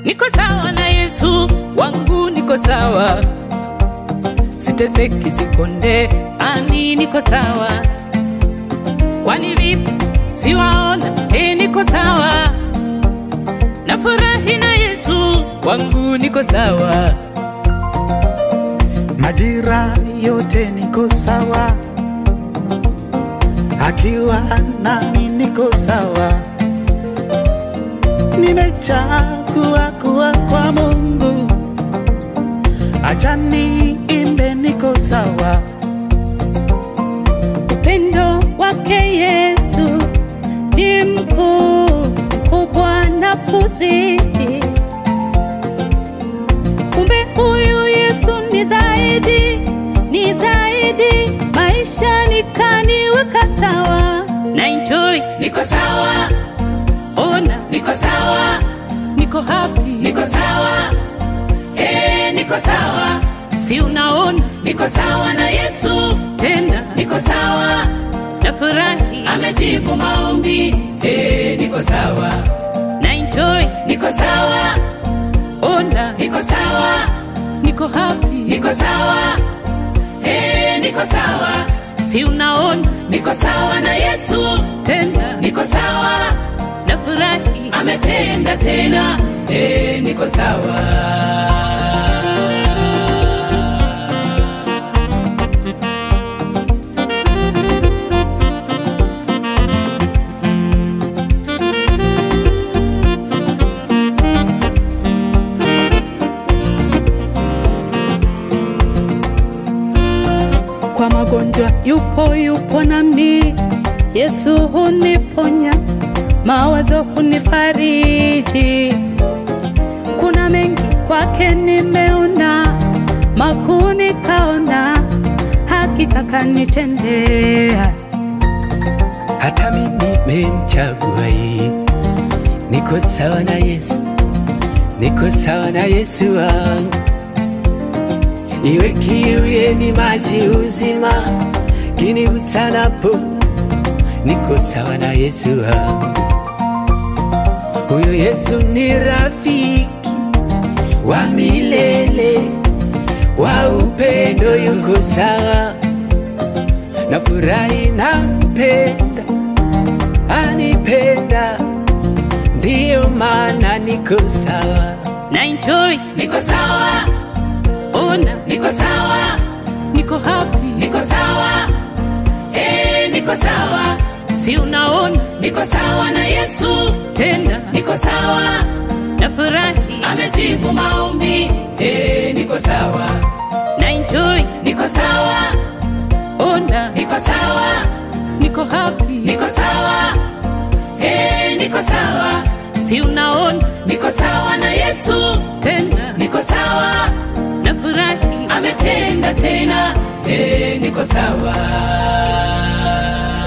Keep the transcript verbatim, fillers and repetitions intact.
niko sawa na Yesu wangu, niko sawa. Siteseki sikonde, ani niko sawa. Kwani vipi siwaona, eh niko sawa. Nafurahi na Yesu wangu, niko sawa. Majira yote niko sawa, akiwa nami niko sawa. Nimechagua kuwa kwa Mungu, acha niimbe niko sawa. Upendo wake Yesu ni mkuu, mkubwa na kuzidi. Kumbe huyu Yesu ni zaidi, ni zaidi. Maisha nikaniweka sawa. Na enjoy, niko sawa. Ona, niko sawa. Niko happy, niko sawa. Eh, niko sawa. Si unaona, niko sawa na Yesu. Tena, niko sawa. Nafurahi, amejibu maombi. Eh, niko sawa. Na enjoy, niko sawa. Ona, niko sawa. Niko happy, niko sawa. Eh, niko sawa. Si unaona, niko sawa na Yesu. Tena, niko sawa. Nafurahi, ametenda tena. Eh, niko sawa. Kwa magonjwa yupo yupo nami, Yesu huniponya, mawazo hunifariji. Kuna mengi kwake nimeona, makuu nikaona, hakika kanitendea. Hata mimi nimemchagua yeye, niko sawa na Yesu, niko sawa na Yesu wangu. Iwe kiu yenye maji uzima, kinigusanapo, niko sawa na Yesu wangu. Huyo Yesu ni rafiki wa milele, wa upendo, yuko sawa. Nafurahi nampenda, anipenda, ndiyo maana niko sawa. Na enjoy, niko sawa. Ona, niko sawa. Niko happy, niko sawa. Eh, niko sawa. Si unaona, niko sawa na Yesu. Tena, niko sawa. Nafurahi, amejibu maombi. Eh, niko sawa. Na enjoy, niko sawa. Ona, niko sawa. Niko happy, niko sawa. Eh, niko sawa. Si unaona, niko sawa na Yesu. Tena, niko sawa. Nafurahi, ametenda tena. Eh, niko sawa.